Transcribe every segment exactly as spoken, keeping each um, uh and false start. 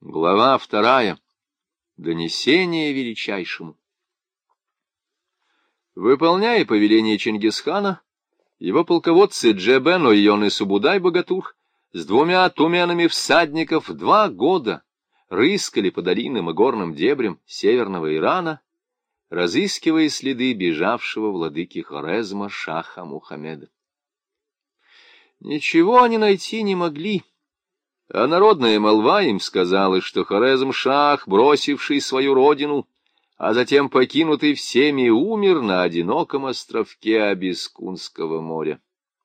Глава вторая. Донесение величайшему. Выполняя повеление Чингисхана, его полководцы Джебен Ойон и Субудай-Богатур с двумя туменами всадников два года рыскали по долинам и горным дебрям северного Ирана, разыскивая следы бежавшего владыки Хорезма шаха Мухаммеда. Ничего они найти не могли, а народная молва им сказала, что Хорезм-шах, бросивший свою родину, а затем покинутый всеми, умер на одиноком островке Абискунского моря.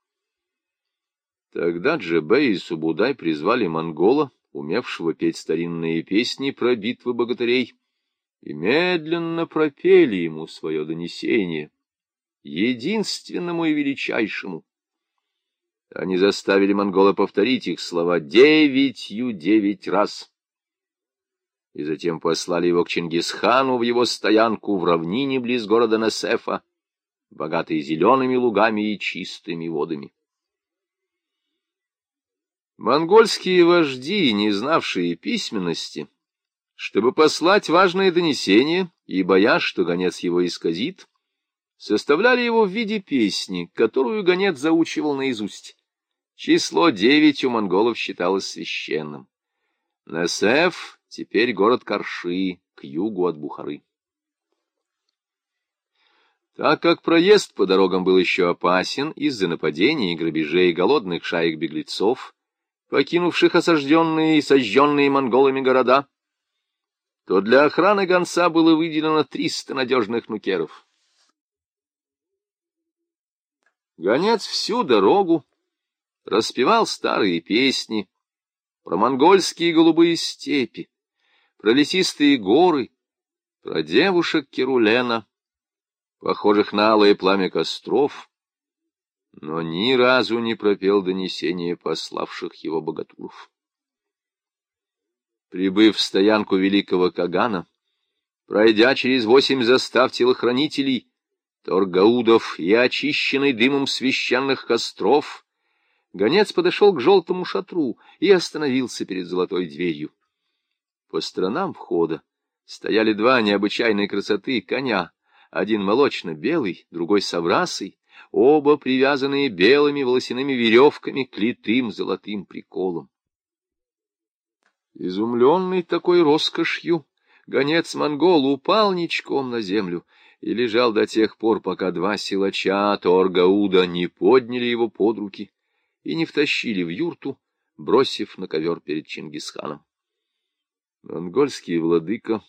Тогда Джебей и Субудай призвали монгола, умевшего петь старинные песни про битвы богатырей, и медленно пропели ему свое донесение, единственному и величайшему. Они заставили монгола повторить их слова девятью девять раз, и затем послали его к Чингисхану в его стоянку в равнине близ города Несефа, богатой зелеными лугами и чистыми водами. Монгольские вожди, не знавшие письменности, чтобы послать важное донесение и боясь, что гонец его исказит, составляли его в виде песни, которую гонец заучивал наизусть. Число девять у монголов считалось священным. Несеф — теперь город Карши, к югу от Бухары. Так как проезд по дорогам был еще опасен из-за нападений и грабежей голодных шаек-беглецов, покинувших осажденные и сожженные монголами города, то для охраны гонца было выделено триста надежных нукеров. Гонец всю дорогу распевал старые песни про монгольские голубые степи, про лесистые горы, про девушек Керулена, похожих на алое пламя костров, но ни разу не пропел донесение пославших его богатуров. Прибыв в стоянку великого Кагана, пройдя через восемь застав телохранителей, торгаудов и очищенный дымом священных костров, гонец подошел к желтому шатру и остановился перед золотой дверью. По сторонам входа стояли два необычайной красоты коня, один молочно-белый, другой соврасый, оба привязанные белыми волосяными веревками к литым золотым приколам. Изумленный такой роскошью, гонец-монгол упал ничком на землю и лежал до тех пор, пока два силача Торгауда не подняли его под руки и не втащили в юрту, бросив на ковер перед Чингисханом. Монгольский владыка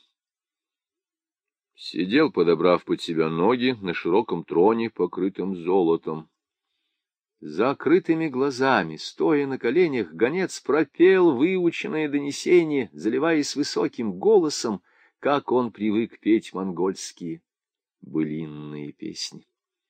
сидел, подобрав под себя ноги, на широком троне, покрытом золотом. Закрытыми глазами, стоя на коленях, гонец пропел выученное донесение, заливаясь высоким голосом, как он привык петь монгольские былинные песни.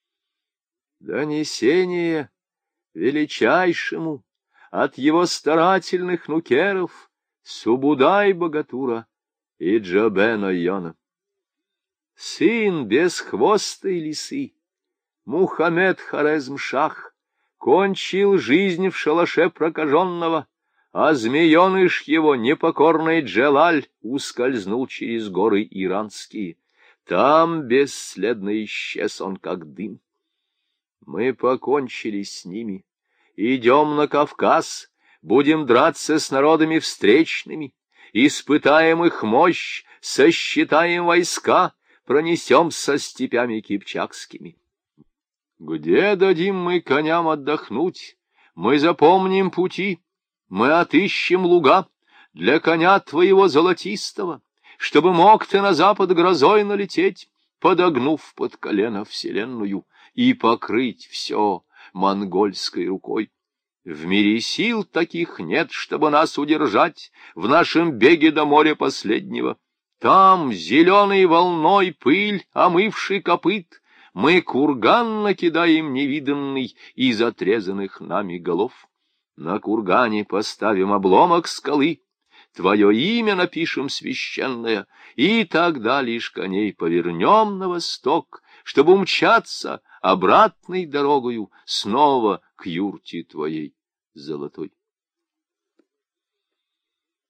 Донесение величайшему от его старательных нукеров Субудай-Богатура и Джебен Ойона. Сын бесхвостой лисы, Мухаммед Хорезм-шах, кончил жизнь в шалаше прокаженного, а змееныш его, непокорный Джелаль, ускользнул через горы иранские. Там бесследно исчез он, как дым. Мы покончили с ними, идем на Кавказ, будем драться с народами встречными, испытаем их мощь, сосчитаем войска, пронесемся степями кипчакскими. Где дадим мы коням отдохнуть, мы запомним пути, мы отыщем луга для коня твоего золотистого, чтобы мог ты на запад грозой налететь, подогнув под колено вселенную, и покрыть все монгольской рукой. В мире сил таких нет, чтобы нас удержать в нашем беге до моря последнего. Там зеленой волной пыль, омывший копыт, мы курган накидаем невиданный из отрезанных нами голов. На кургане поставим обломок скалы, твое имя напишем священное, и тогда лишь коней повернем на восток, чтобы умчаться обратной дорогою снова к юрте твоей золотой.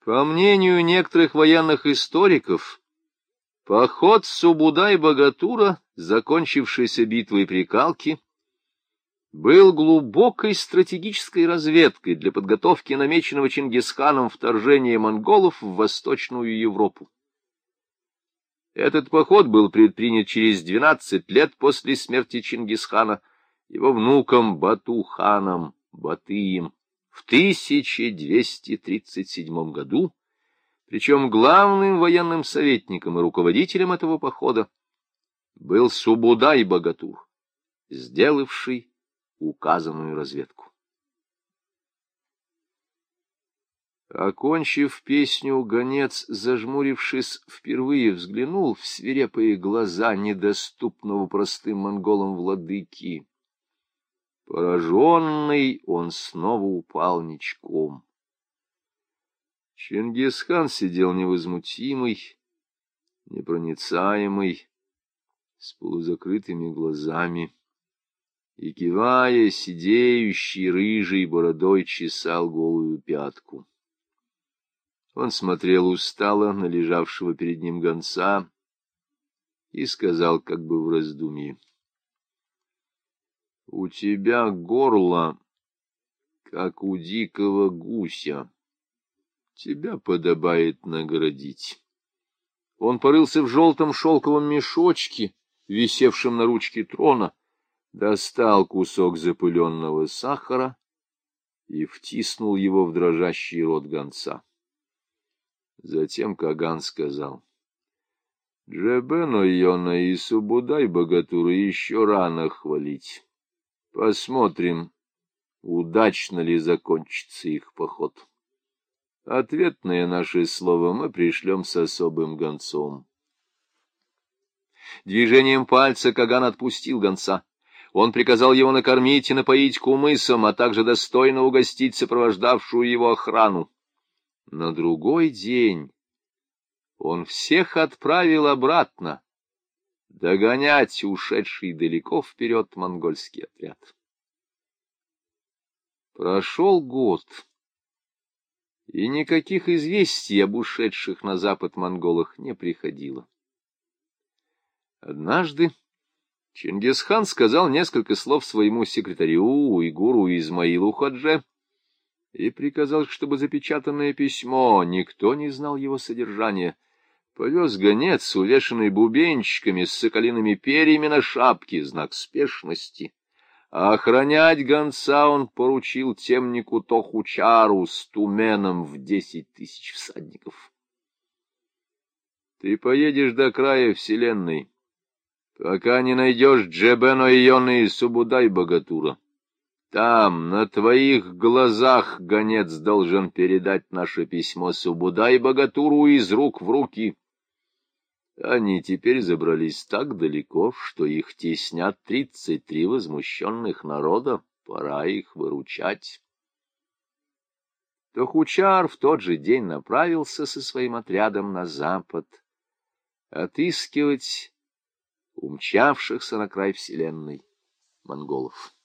По мнению некоторых военных историков, поход Субудай-Богатура, закончившийся битвой при Калке, был глубокой стратегической разведкой для подготовки намеченного Чингисханом вторжения монголов в Восточную Европу. Этот поход был предпринят через двенадцать лет после смерти Чингисхана его внуком Бату-ханом Батыем в тысяча двести тридцать седьмом году, причем главным военным советником и руководителем этого похода был Субудай-Богатур, сделавший указанную разведку. Окончив песню, гонец, зажмурившись, впервые взглянул в свирепые глаза недоступного простым монголам владыки. Пораженный, он снова упал ничком. Чингисхан сидел невозмутимый, непроницаемый, с полузакрытыми глазами, и, кивая, сидеющей рыжей бородой чесал голую пятку. Он смотрел устало на лежавшего перед ним гонца и сказал, как бы в раздумье: — У тебя горло, как у дикого гуся. Тебя подобает наградить. Он порылся в желтом шелковом мешочке, висевшем на ручке трона, достал кусок запыленного сахара и втиснул его в дрожащий рот гонца. Затем Каган сказал: — Джебено Йона и Субудай-Богатура еще рано хвалить. Посмотрим, удачно ли закончится их поход. Ответное наше слово мы пришлем с особым гонцом. Движением пальца Каган отпустил гонца. Он приказал его накормить и напоить кумысом, а также достойно угостить сопровождавшую его охрану. На другой день он всех отправил обратно догонять ушедший далеко вперед монгольский отряд. Прошел год, и никаких известий об ушедших на запад монголах не приходило. Однажды Чингисхан сказал несколько слов своему секретарю, уйгуру Измаилу Ходже, и приказал, чтобы запечатанное письмо, никто не знал его содержания, повез гонец, увешанный бубенчиками с соколиными перьями на шапке, знак спешности. А охранять гонца он поручил темнику Тохучару с туменом в десять тысяч всадников. Ты поедешь до края вселенной, пока не найдешь Джебено Йоны и Субудай-Богатура. Там, на твоих глазах, гонец должен передать наше письмо Субудай-Богатуру из рук в руки. Они теперь забрались так далеко, что их теснят тридцать три возмущенных народа. Пора их выручать. Тохучар в тот же день направился со своим отрядом на запад отыскивать умчавшихся на край вселенной монголов.